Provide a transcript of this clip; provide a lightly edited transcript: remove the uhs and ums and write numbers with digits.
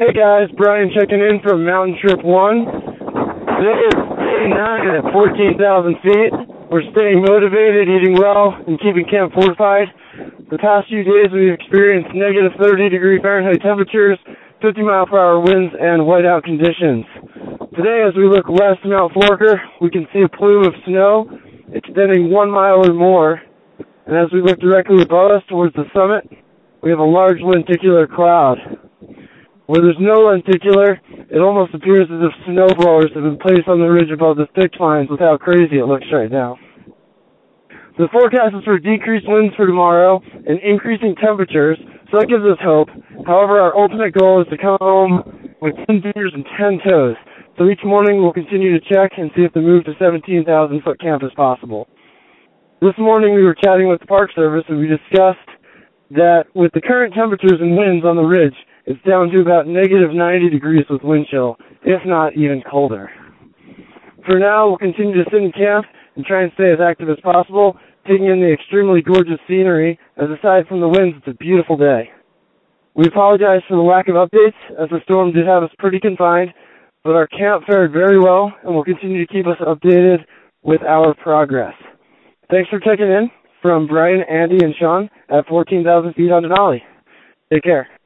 Hey guys, Brian checking in from Mountain Trip 1. Today is day 9 at 14,000 feet. We're staying motivated, eating well, and keeping camp fortified. The past few days we've experienced negative 30 degree Fahrenheit temperatures, 50 mile per hour winds, and whiteout conditions. Today as we look west of Mount Florker, we can see a plume of snow extending 1 mile or more. And as we look directly above us towards the summit, we have a large lenticular cloud. Where there's no lenticular, it almost appears as if snow blowers have been placed on the ridge above the thick pines with how crazy it looks right now. The forecast is for decreased winds for tomorrow and increasing temperatures, so that gives us hope. However, our ultimate goal is to come home with 10 fingers and 10 toes. So each morning we'll continue to check and see if the move to 17,000 foot camp is possible. This morning we were chatting with the Park Service and we discussed that with the current temperatures and winds on the ridge, it's down to about negative 90 degrees with wind chill, if not even colder. For now, we'll continue to sit in camp and try and stay as active as possible, taking in the extremely gorgeous scenery, as aside from the winds, it's a beautiful day. We apologize for the lack of updates, as the storm did have us pretty confined, but our camp fared very well, and will continue to keep us updated with our progress. Thanks for checking in from Brian, Andy, and Sean at 14,000 feet on Denali. Take care.